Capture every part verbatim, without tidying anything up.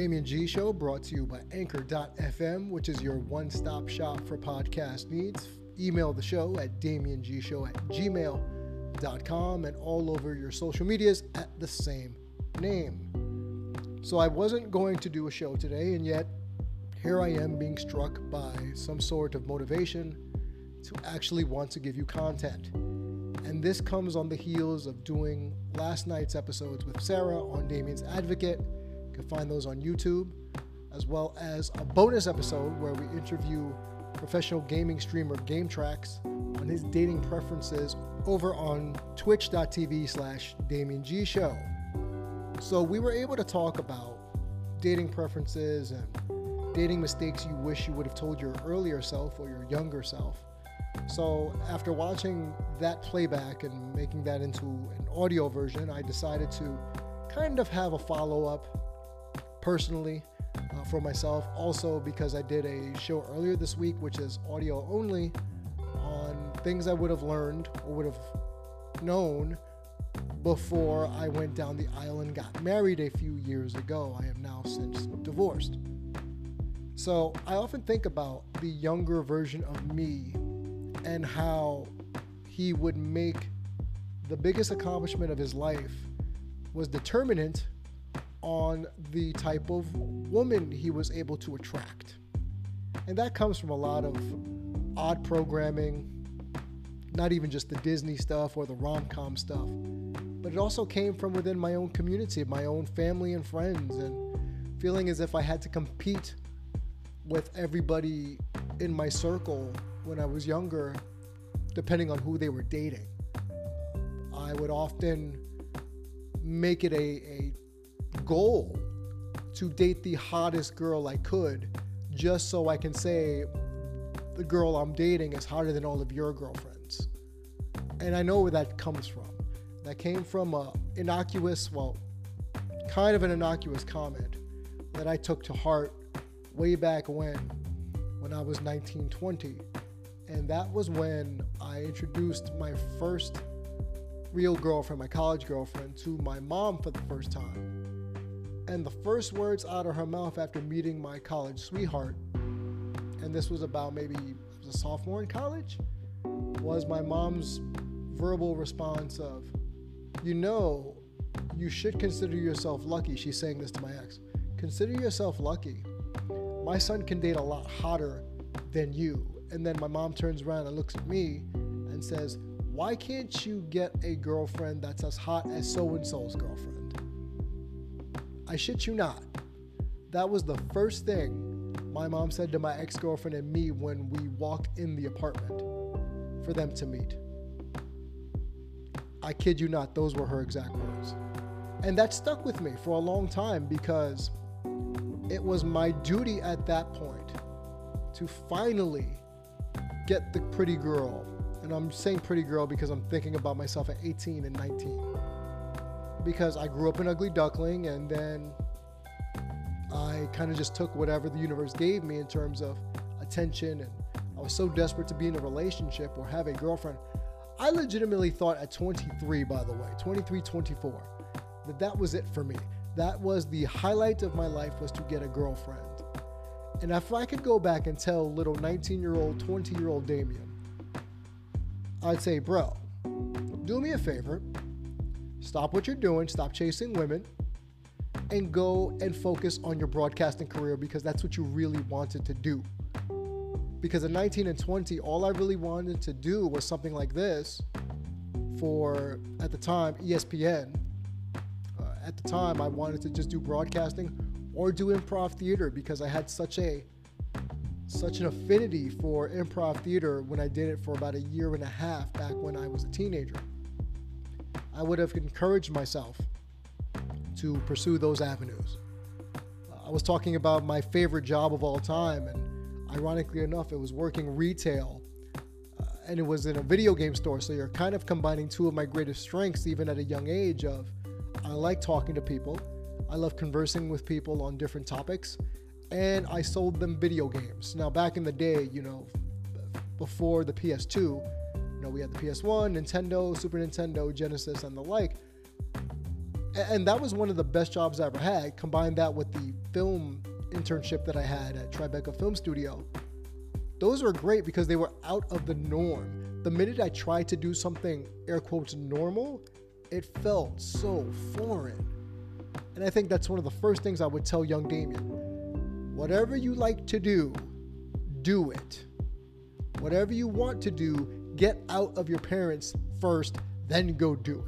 Damien G Show, brought to you by Anchor dot f m, which is your one-stop shop for podcast needs. Email the show at damien g show at gmail dot com and all over your social medias at the same name. So I wasn't going to do a show today, and yet here I am being struck by some sort of motivation to actually want to give you content. And this comes on the heels of doing last night's episodes with Sarah on Damien's Advocate. You can find those on YouTube, as well as a bonus episode where we interview professional gaming streamer GameTrax on his dating preferences over on twitch dot t v slash Damien G Show. So we were able to talk about dating preferences and dating mistakes you wish you would have told your earlier self or your younger self. So after watching that playback and making that into an audio version, I decided to kind of have a follow-up personally uh, for myself. Also because I did a show earlier this week, which is audio only, on things I would have learned or would have known before I went down the aisle and got married a few years ago. I am now since divorced. So I often think about the younger version of me and how he would make the biggest accomplishment of his life was determinant on the type of woman he was able to attract. And that comes from a lot of odd programming, not even just the Disney stuff or the rom-com stuff, but it also came from within my own community, my own family and friends, and feeling as if I had to compete with everybody in my circle when I was younger, depending on who they were dating. I would often make it a, a goal to date the hottest girl I could, just so I can say the girl I'm dating is hotter than all of your girlfriends. And I know where that comes from. That came from a innocuous, well, kind of an innocuous comment that I took to heart way back when, when I was nineteen, twenty. And that was when I introduced my first real girlfriend, my college girlfriend, to my mom for the first time. And the first words out of her mouth after meeting my college sweetheart, and this was about maybe I was a sophomore in college, was my mom's verbal response of, you know, you should consider yourself lucky. She's saying this to my ex. Consider yourself lucky. My son can date a lot hotter than you. And then my mom turns around and looks at me and says, why can't you get a girlfriend that's as hot as so-and-so's girlfriend? I shit you not. That was the first thing my mom said to my ex-girlfriend and me when we walked in the apartment for them to meet. I kid you not, those were her exact words. And that stuck with me for a long time because it was my duty at that point to finally get the pretty girl. And I'm saying pretty girl because I'm thinking about myself at eighteen and nineteen. Because I grew up an ugly duckling, and then I kind of just took whatever the universe gave me in terms of attention, and I was so desperate to be in a relationship or have a girlfriend. I legitimately thought at twenty-three, by the way, twenty-three, twenty-four, that that was it for me. That was the highlight of my life, was to get a girlfriend. And if I could go back and tell little nineteen-year-old, twenty-year-old Damien, I'd say, bro, do me a favor, stop what you're doing, stop chasing women, and go and focus on your broadcasting career, because that's what you really wanted to do. Because at nineteen and twenty, all I really wanted to do was something like this for, at the time, E S P N. Uh, at the time, I wanted to just do broadcasting or do improv theater, because I had such a such an affinity for improv theater when I did it for about a year and a half back when I was a teenager. I would have encouraged myself to pursue those avenues. Uh, I was talking about my favorite job of all time, and ironically enough, it was working retail, uh, and it was in a video game store. So you're kind of combining two of my greatest strengths, even at a young age, of I like talking to people, I love conversing with people on different topics, and I sold them video games. Now, back in the day, you know, before the P S two, you know, we had the P S one, Nintendo, Super Nintendo, Genesis, and the like. And that was one of the best jobs I ever had. Combine that with the film internship that I had at Tribeca Film Studio. Those were great because they were out of the norm. The minute I tried to do something, air quotes, normal, it felt so foreign. And I think that's one of the first things I would tell young Damien. Whatever you like to do, do it. Whatever you want to do, get out of your parents first, then go do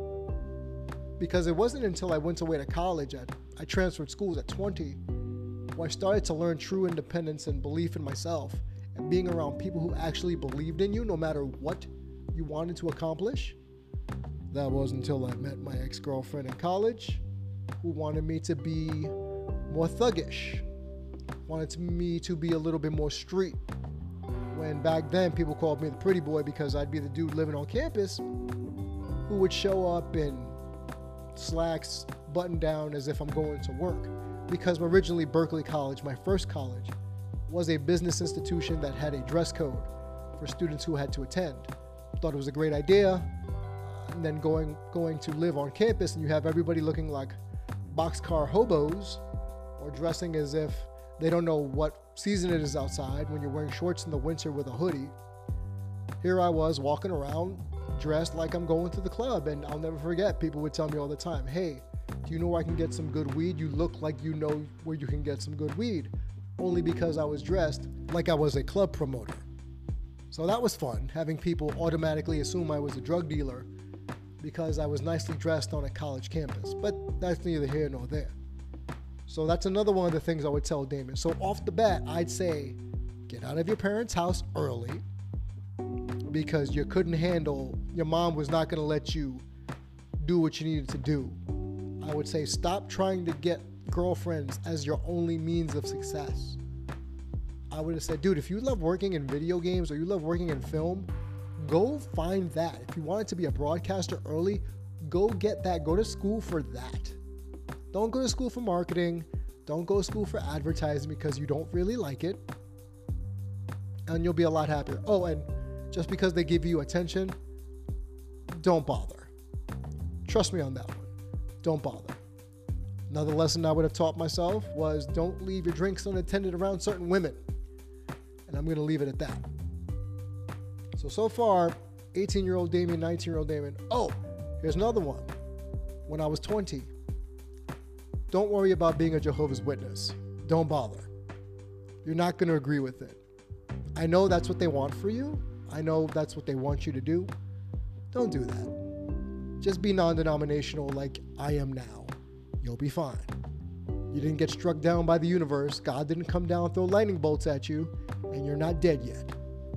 it. Because it wasn't until I went away to college, at, I transferred schools at twenty, where I started to learn true independence and belief in myself, and being around people who actually believed in you no matter what you wanted to accomplish. That wasn't until I met my ex-girlfriend in college, who wanted me to be more thuggish, wanted me to be a little bit more street. When back then people called me the pretty boy because I'd be the dude living on campus who would show up in slacks, button down as if I'm going to work. Because originally Berkeley College, my first college, was a business institution that had a dress code for students who had to attend. Thought it was a great idea. Uh, and then going going to live on campus and you have everybody looking like boxcar hobos or dressing as if they don't know what season it is outside when you're wearing shorts in the winter with a hoodie. Here I was walking around dressed like I'm going to the club, and I'll never forget, people would tell me all the time, hey, do you know where I can get some good weed? You look like you know where you can get some good weed. Only because I was dressed like I was a club promoter. So that was fun, having people automatically assume I was a drug dealer because I was nicely dressed on a college campus. But that's neither here nor there. So that's another one of the things I would tell Damien. So off the bat, I'd say, get out of your parents' house early, because you couldn't handle, your mom was not going to let you do what you needed to do. I would say stop trying to get girlfriends as your only means of success. I would have said, dude, if you love working in video games or you love working in film, go find that. If you wanted to be a broadcaster early, go get that. Go to school for that. Don't go to school for marketing. Don't go to school for advertising because you don't really like it. And you'll be a lot happier. Oh, and just because they give you attention, don't bother. Trust me on that one. Don't bother. Another lesson I would have taught myself was don't leave your drinks unattended around certain women. And I'm going to leave it at that. So, so far, eighteen-year-old Damien, nineteen-year-old Damien. Oh, here's another one. When I was twenty, don't worry about being a Jehovah's Witness. Don't bother. You're not going to agree with it. I know that's what they want for you. I know that's what they want you to do. Don't do that. Just be non-denominational like I am now. You'll be fine. You didn't get struck down by the universe. God didn't come down and throw lightning bolts at you, and you're not dead yet.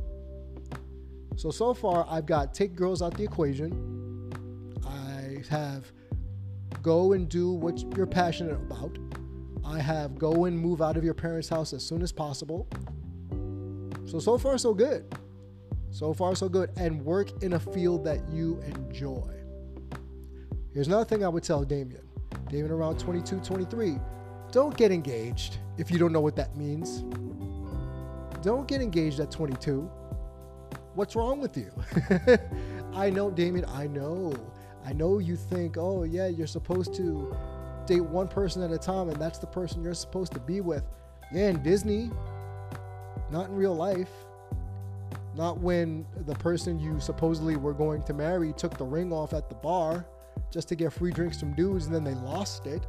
So, so far, I've got take girls out the equation. I have go and do what you're passionate about. I have go and move out of your parents' house as soon as possible. So, so far, so good. So far, so good. And work in a field that you enjoy. Here's another thing I would tell Damien. Damien around twenty-two, twenty-three. Don't get engaged if you don't know what that means. Don't get engaged at twenty-two. What's wrong with you? I know, Damien, I know. I know you think, oh, yeah, you're supposed to date one person at a time, and that's the person you're supposed to be with. Yeah, in Disney. Not in real life. Not when the person you supposedly were going to marry took the ring off at the bar just to get free drinks from dudes and then they lost it.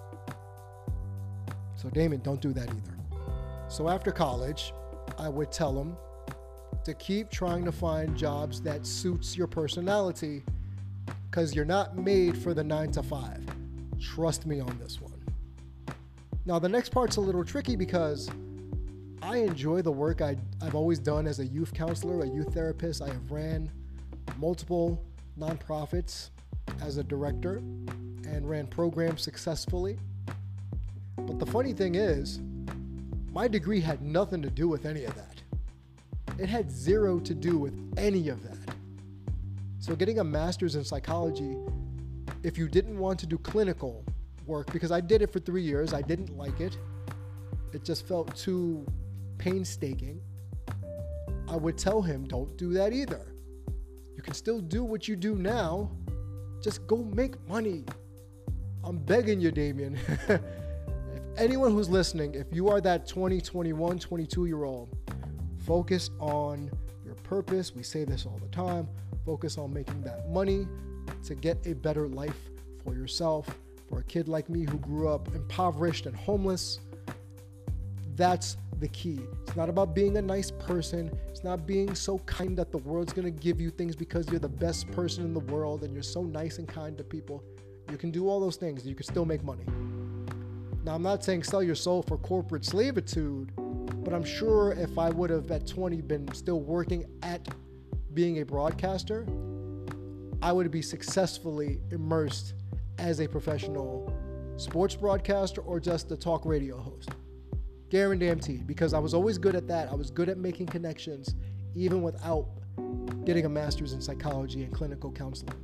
So Damien, don't do that either. So after college, I would tell him to keep trying to find jobs that suits your personality, because you're not made for the nine to five. Trust me on this one. Now the next part's a little tricky because I enjoy the work I, I've always done as a youth counselor, a youth therapist. I have ran multiple nonprofits as a director and ran programs successfully. But the funny thing is, my degree had nothing to do with any of that. It had zero to do with any of that. So getting a master's in psychology, if you didn't want to do clinical work, because I did it for three years, I didn't like it. It just felt too painstaking. I would tell him, don't do that either. You can still do what you do now. Just go make money. I'm begging you, Damien. If anyone who's listening, if you are that twenty, twenty-one, twenty-two year old, focus on your purpose. We say this all the time. Focus on making that money to get a better life for yourself. For a kid like me who grew up impoverished and homeless, that's the key. It's not about being a nice person. It's not being so kind that the world's going to give you things because you're the best person in the world and you're so nice and kind to people. You can do all those things and you can still make money. Now, I'm not saying sell your soul for corporate slavitude, but I'm sure if I would have at twenty been still working at being a broadcaster, I would be successfully immersed as a professional sports broadcaster or just a talk radio host. Guaranteed, because I was always good at that. I was good at making connections, even without getting a master's in psychology and clinical counseling.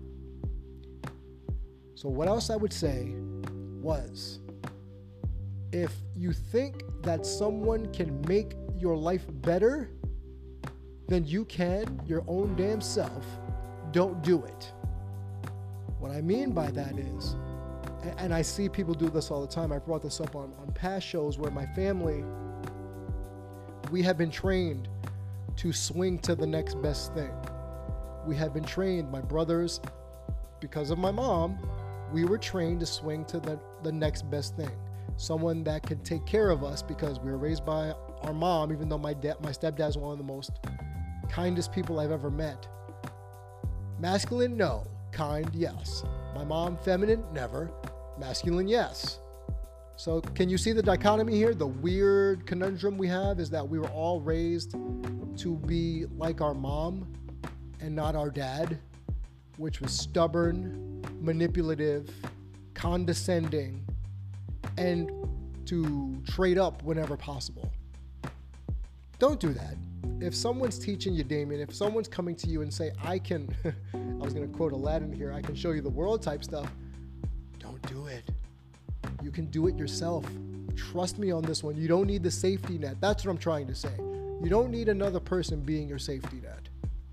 So what else I would say was, if you think that someone can make your life better than you can your own damn self, don't do it. What I mean by that is, and I see people do this all the time. I brought this up on, on past shows where my family, we have been trained to swing to the next best thing. We have been trained, my brothers, because of my mom, we were trained to swing to the, the next best thing. Someone that can take care of us because we were raised by our mom, even though my dad, my stepdad's one of the most kindest people I've ever met. Masculine, no. Kind, yes. My mom, feminine, never. Masculine, yes. So can you see the dichotomy here? The weird conundrum we have is that we were all raised to be like our mom and not our dad, which was stubborn, manipulative, condescending, and to trade up whenever possible. Don't do that. If someone's teaching you, Damien, if someone's coming to you and say, I can, I was going to quote Aladdin here, I can show you the world type stuff, don't do it. You can do it yourself. Trust me on this one. You don't need the safety net. That's what I'm trying to say. You don't need another person being your safety net.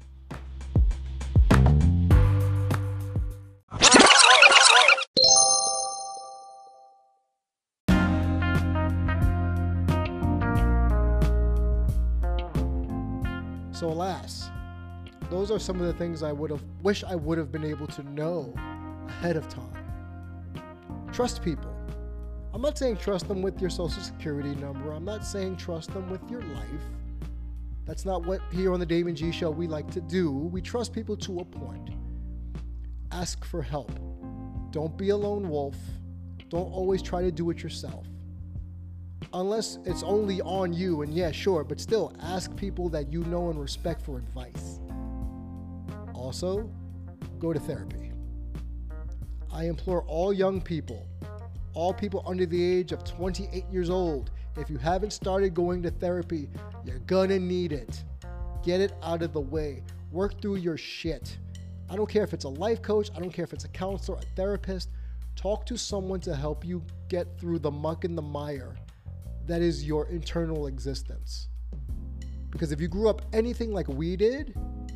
So alas, those are some of the things I would have wish I would have been able to know ahead of time. Trust people. I'm not saying trust them with your social security number. I'm not saying trust them with your life. That's not what here on the Damien G Show we like to do. We trust people to a point. Ask for help. Don't be a lone wolf. Don't always try to do it yourself. Unless it's only on you, and yeah, sure, but still ask people that you know and respect for advice. Also, go to therapy. I implore all young people, all people under the age of twenty-eight years old, if you haven't started going to therapy, you're gonna need it. Get it out of the way. Work through your shit. I don't care if it's a life coach, I don't care if it's a counselor, a therapist. Talk to someone to help you get through the muck and the mire that is your internal existence. Because if you grew up anything like we did,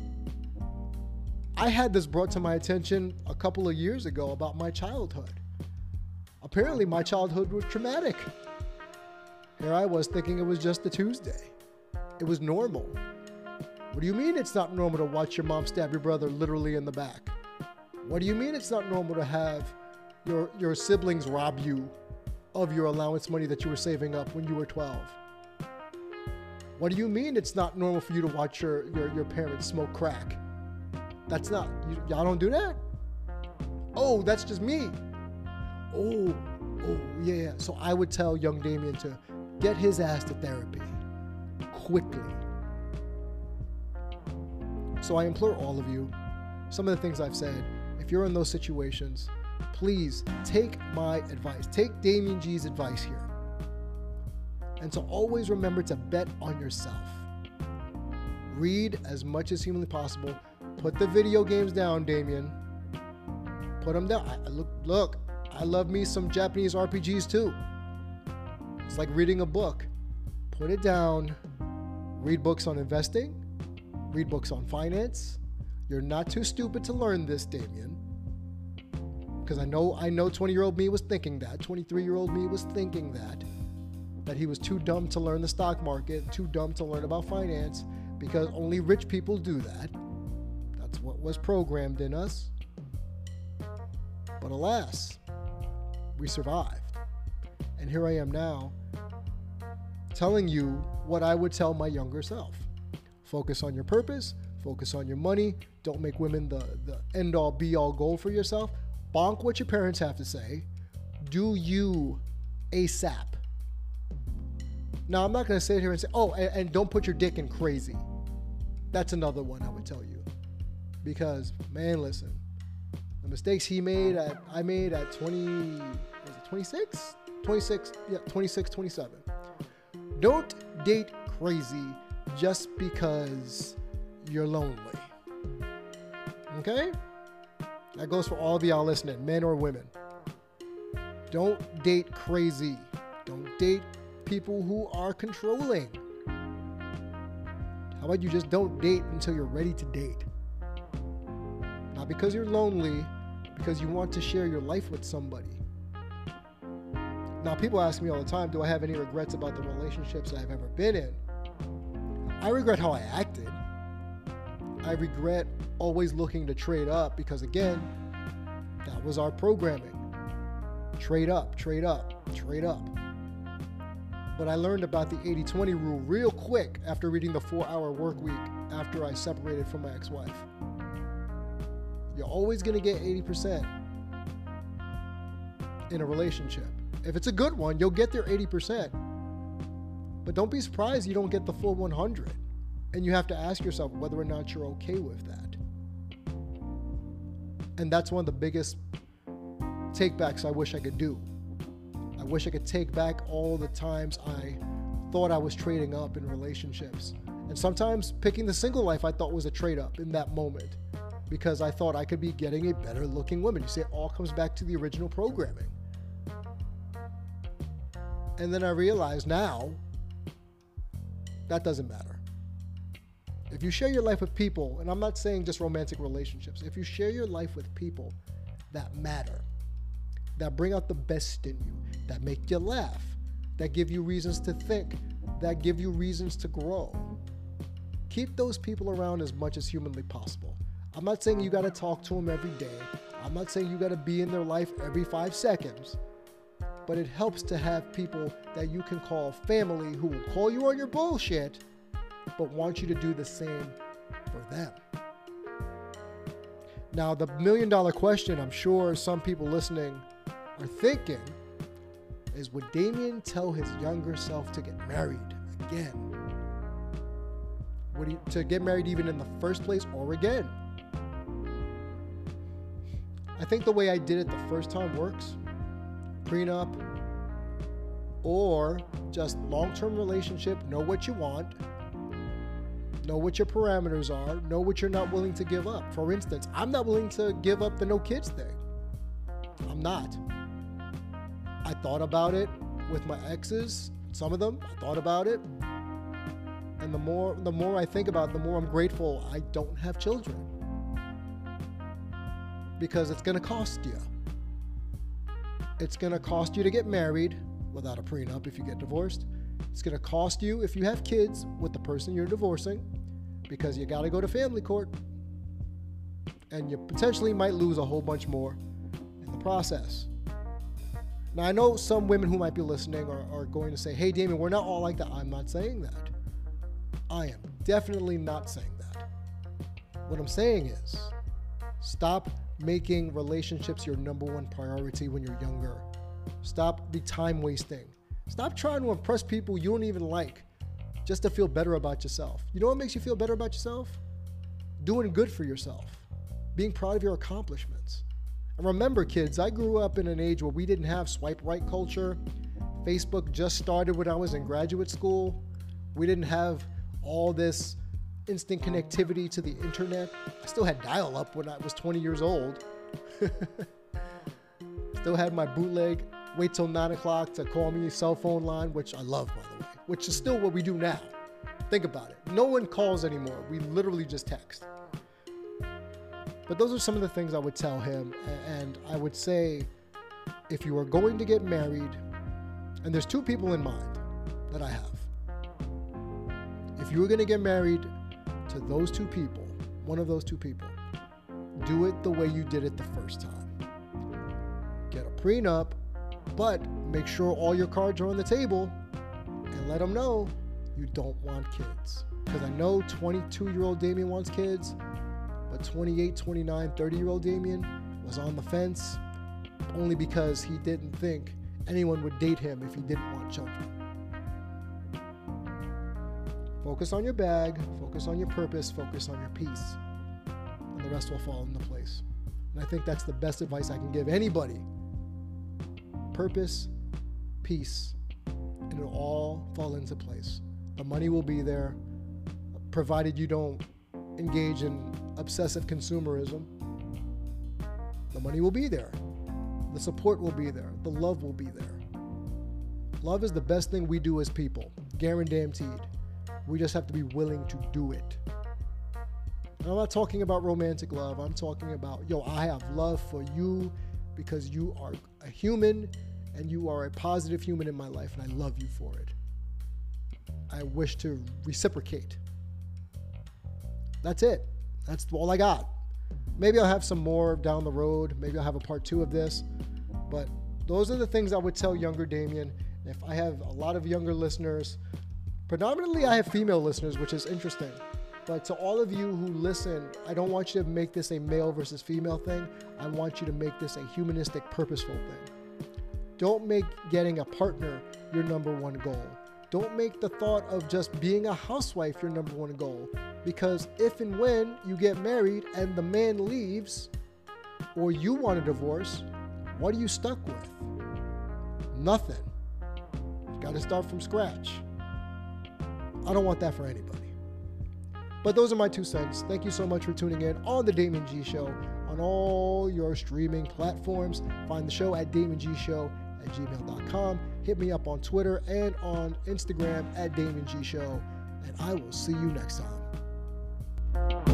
I had this brought to my attention a couple of years ago about my childhood. Apparently my childhood was traumatic. Here I was thinking it was just a Tuesday. It was normal. What do you mean it's not normal to watch your mom stab your brother literally in the back? What do you mean it's not normal to have your, your siblings rob you of your allowance money that you were saving up when you were twelve? What do you mean it's not normal for you to watch your, your, your parents smoke crack? That's not, you, y'all don't do that? Oh, that's just me. Oh, oh, yeah. So I would tell young Damien to get his ass to therapy quickly. So I implore all of you, some of the things I've said, if you're in those situations, please take my advice. Take Damien G's advice here. And to always remember to bet on yourself. Read as much as humanly possible. Put the video games down, Damien. Put them down. I, look, look, I love me some Japanese R P Gs too. It's like reading a book. Put it down. Read books on investing. Read books on finance. You're not too stupid to learn this, Damien. because I know I know twenty-year-old me was thinking that. twenty-three-year-old me was thinking that. That he was too dumb to learn the stock market, too dumb to learn about finance, because only rich people do that. That's what was programmed in us. But alas, we survived. And here I am now, telling you what I would tell my younger self. Focus on your purpose, focus on your money, don't make women the, the end-all be-all goal for yourself. Bonk what your parents have to say. Do you ASAP. Now, I'm not going to sit here and say, oh, and, and don't put your dick in crazy. That's another one I would tell you. Because, man, listen, the mistakes he made, at, I made at twenty, was it twenty-six? twenty-six, yeah, twenty-six, twenty-seven. Don't date crazy just because you're lonely. Okay? That goes for all of y'all listening, men or women. Don't date crazy. Don't date people who are controlling. How about you just don't date until you're ready to date? Not because you're lonely, because you want to share your life with somebody. Now, people ask me all the time, do I have any regrets about the relationships I've ever been in? I regret how I acted. I regret always looking to trade up because, again, that was our programming. Trade up, trade up, trade up. But I learned about the eighty twenty rule real quick after reading the four-hour work week after I separated from my ex-wife. You're always going to get eighty percent in a relationship. If it's a good one, you'll get their eighty percent. But don't be surprised you don't get the full one hundred. And you have to ask yourself whether or not you're okay with that. And that's one of the biggest takebacks I wish I could do. I wish I could take back all the times I thought I was trading up in relationships. And sometimes picking the single life I thought was a trade up in that moment because I thought I could be getting a better looking woman. You see, it all comes back to the original programming. And then I realize now that doesn't matter. If you share your life with people, and I'm not saying just romantic relationships, if you share your life with people that matter, that bring out the best in you, that make you laugh, that give you reasons to think, that give you reasons to grow, keep those people around as much as humanly possible. I'm not saying you got to talk to them every day. I'm not saying you got to be in their life every five seconds. But it helps to have people that you can call family who will call you on your bullshit, but want you to do the same for them. Now, the million dollar question I'm sure some people listening are thinking is, would Damien tell his younger self to get married again? Would he, to get married even in the first place or again? I think the way I did it the first time works. Prenup, or just long-term relationship, know what you want, know what your parameters are, know what you're not willing to give up. For instance, I'm not willing to give up the no kids thing. I'm not. I thought about it with my exes, some of them, I thought about it. And the more the more I think about it, the more I'm grateful I don't have children. Because it's going to cost you. It's going to cost you to get married without a prenup if you get divorced. It's going to cost you if you have kids with the person you're divorcing, because you got to go to family court. And you potentially might lose a whole bunch more in the process. Now, I know some women who might be listening are, are going to say, hey, Damien, we're not all like that. I'm not saying that. I am definitely not saying that. What I'm saying is, stop making relationships your number one priority when you're younger. Stop the time wasting. Stop trying to impress people you don't even like just to feel better about yourself. You know what makes you feel better about yourself? Doing good for yourself. Being proud of your accomplishments. And remember, kids, I grew up in an age where we didn't have swipe right culture. Facebook just started when I was in graduate school. We didn't have all this instant connectivity to the internet. I still had dial-up when I was twenty years old. Still had my bootleg, wait till nine o'clock to call me cell phone line, which I love, by the way, which is still what we do now. Think about it. No one calls anymore. We literally just text. But those are some of the things I would tell him. And I would say, if you are going to get married, and there's two people in mind that I have. If you were going to get married to those two people, one of those two people, do it the way you did it the first time. Get a prenup, but make sure all your cards are on the table and let them know you don't want kids. Because I know twenty-two-year-old Damien wants kids, but twenty-eight, twenty-nine, thirty-year-old Damien was on the fence only because he didn't think anyone would date him if he didn't want children. Focus on your bag, focus on your purpose, focus on your peace, and the rest will fall into place. And I think that's the best advice I can give anybody. Purpose, peace, and it'll all fall into place. The money will be there, provided you don't engage in obsessive consumerism. The money will be there. The support will be there. The love will be there. Love is the best thing we do as people, guaranteed. We just have to be willing to do it. And I'm not talking about romantic love. I'm talking about, yo, I have love for you because you are a human and you are a positive human in my life, and I love you for it. I wish to reciprocate. That's it. That's all I got. Maybe I'll have some more down the road. Maybe I'll have a part two of this. But those are the things I would tell younger Damien. If I have a lot of younger listeners, predominantly I have female listeners, which is interesting. But to all of you who listen, I don't want you to make this a male versus female thing. I want you to make this a humanistic, purposeful thing. Don't make getting a partner your number one goal. Don't make the thought of just being a housewife your number one goal. Because if and when you get married and the man leaves, or you want a divorce, what are you stuck with? Nothing. You got to start from scratch. I don't want that for anybody. But those are my two cents. Thank you so much for tuning in on The Damien G Show on all your streaming platforms. Find the show at damien g show at gmail dot com. Hit me up on Twitter and on Instagram at Damien G Show. And I will see you next time.